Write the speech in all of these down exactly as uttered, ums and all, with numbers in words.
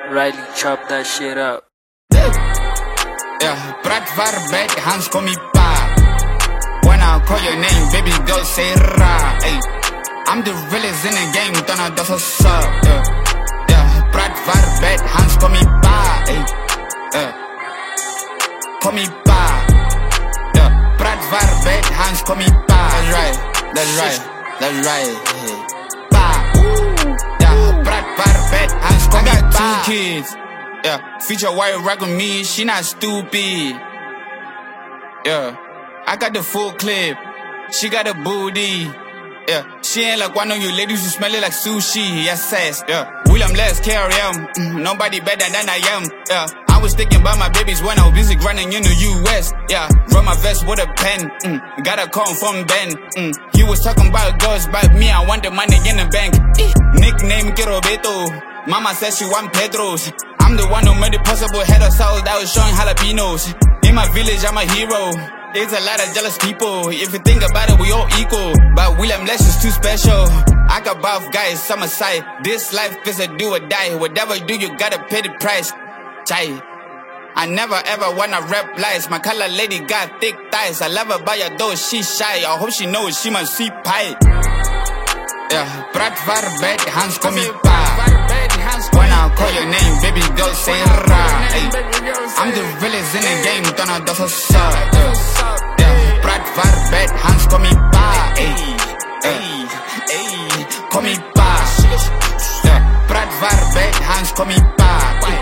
Riley, chop that shit up. Yeah, praat waar bij de Hans kom je pa. When I call your name, baby girl say ra. Ay, I'm the realest in the game, dan I dat is up. Yeah, yeah, praat waar bij de Hans kom je pa. Ay, yeah, kom je pa. Yeah, praat waar bij de Hans kom je pa. That's right, that's right, that's right. Pa, yeah, praat waar bij de Hans kom je pa. I got two kids. Yeah, feature white rock with me, she not stupid. Yeah, I got the full clip, she got a booty. Yeah, she ain't like one of you ladies who smell it like sushi. Yes, yes, yeah. William Les K R M, mm, nobody better than I am. Yeah, I was thinking about my babies when I was busy grinding in the U S. Yeah, run my vest with a pen. Mm, got a call from Ben. Mm, he was talking about girls, but me, I want the money in the bank. Eh, nickname Roberto. Mama says she want Pedros. I'm the one who made it possible, head of south that was showing jalapenos. In my village, I'm a hero. There's a lot of jealous people. If you think about it, we all equal. But William Les is too special. I got buff guys, summer side. This life is a do or die. Whatever you do, you gotta pay the price. Chai. I never ever wanna rap lies. My color lady got thick thighs. I love her by her though she shy. I hope she knows she my sweet pie. Yeah, praat waar bij de Hans kom je pa. When I call your name, baby girl say ra. Ay, I'm the realest in the game, dan I dat is up. Yeah, praat waar bij de Hans kom je pa. Ay, ay, ay, kom je pa. Yeah, praat waar bij de Hans kom je pa.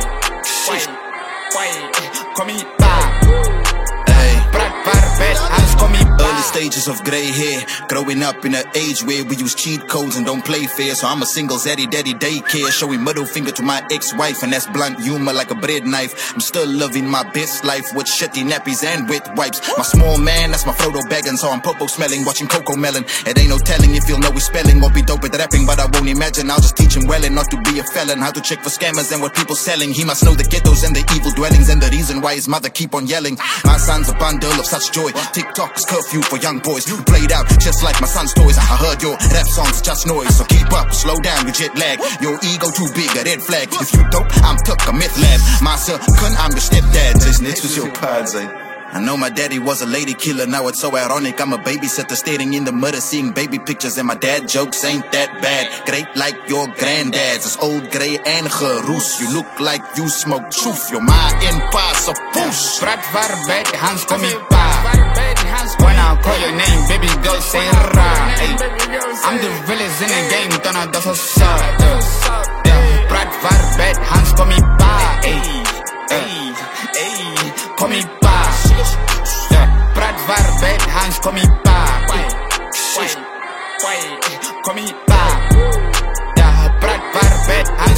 Kom je pa. Praat waar bij de Hans kom je pa. Early stages of grey hair, growing up in an age where we use cheat codes and don't play fair. So I'm a single zaddy daddy daycare, showing middle finger to my ex-wife, and that's blunt humor like a bread knife. I'm still loving my best life with shitty nappies and wet wipes. My small man, that's my Frodo Baggins, so I'm popo smelling, watching Coco Melon. It ain't no telling if you'll know his spelling or be dope with rapping, but I won't imagine. I'll just teach him well and not to be a felon. How to check for scammers and what people selling. He must know the ghettos and the evil dwellings and the reason why his mother keep on yelling. My son's a bundle of such joy. TikTok is curfew for young boys. You played out just like my son's toys. I heard your rap songs just noise, so keep up, slow down, you jet lag. Your ego too big, a red flag. If you dope, I'm Tuck, a myth lab. My son, I'm your stepdad. This next was your pods, eh? I know my daddy was a lady killer, now it's so ironic. I'm a babysitter staring in the mirror, seeing baby pictures, and my dad jokes ain't that bad. Great like your granddad's, it's old grey and geroes. You look like you smoke truth, you're my impossible push. Praat waar bij de Hans kom je pa. When I call your name, baby girl say ra. Ay, I'm the realest in the game, dan I dat is up. Yeah, praat waar bij de Hans kom je pa. Ay, ay, ay, kom je pa. Yeah, praat waar bij de Hans kom je pa. Kom je pa. Yeah, praat waar bij de Hans